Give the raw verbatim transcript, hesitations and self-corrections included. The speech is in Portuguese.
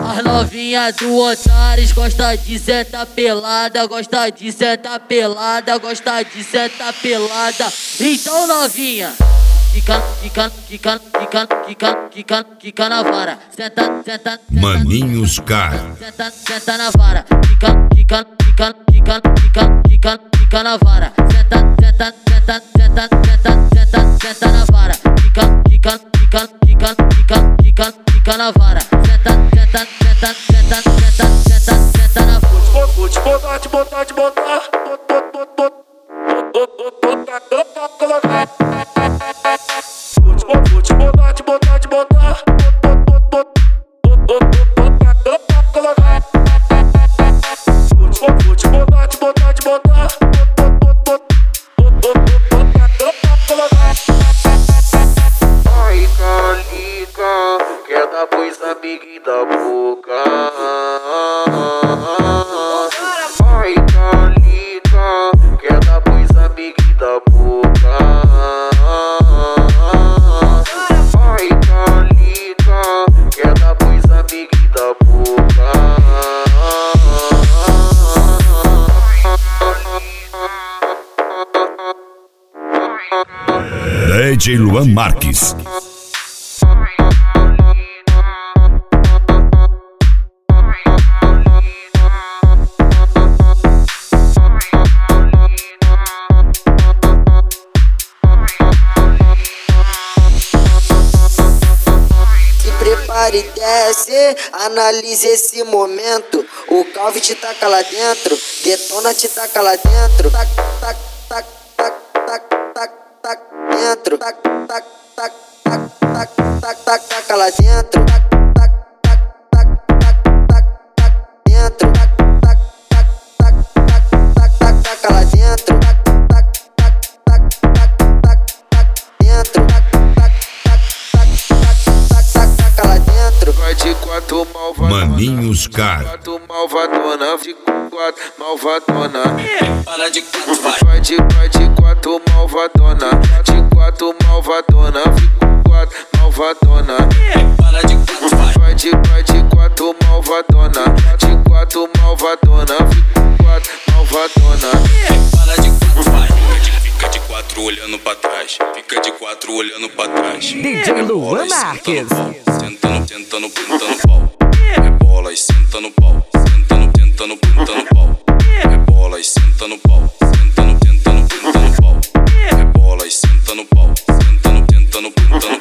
As novinha do Antares gosta de sentar pelada, gosta de sentar pelada, gosta de sentar pelada. Então novinha, fica, fica, fica, fica, fica, fica, fica na vara. Senta, senta, Maninhos Car. Senta, senta na vara. Fica, fica, fica, fica, fica, fica, fica na vara. Senta, senta, senta, senta, senta, senta, senta na vara. Fica, fica, fica, fica, fica, fica, fica na vara. Senta, senta, senta, senta, senta, senta, senta na vara. Vou te botar, te botar, te botar. Colocar. Vou te botar, te botar, te botar. Colocar. Vou te botar, te botar, te botar. Ai, calica, quer dar pois amiga da boca. Ai, calica, quer dar pois amiga da boca. Ai, calica, quer dar pois amiga da boca. D J Luan Marques. Prepare e desce, analise esse momento. O calve te taca lá dentro, detona te taca lá dentro. Tac, tac, tac, tac, tac, tac, tac, dentro. Tac, tac, tac, tac, tac, tac, tac, taca lá dentro. Tac, tac, tac, tac, tac, tac, tac, dentro. Tac, tac, tac, tac, tac, tac, tac, taca lá dentro. Tac, tac, tac, tac, tac, tac, tac, dentro. Tac, tac, tac, tac, tac, tac, taca lá dentro. Vai de quatro malvadona. Maninhos Car. Quatro malvadona, de quatro malvadona. Para de quatro, vai. Vai de, vai de quatro malvadona. De quatro malvadona, fico quatro malvadona. Para de quatro, vai. Vai de, vai de quatro malvadona. De quatro malvadona, fico quatro malvadona. Para de quatro, vai. Fica de quatro olhando pra trás, fica de quatro olhando pra trás. D J Luan Marques. Sentando, sentando, pintando pau. Rebola e senta no pau. Sentando, tentando, pintando pau. Rebola e senta no pau. Sentando, tentando, pintando pau. Rebola e senta no pau. Sentando, tentando, pintando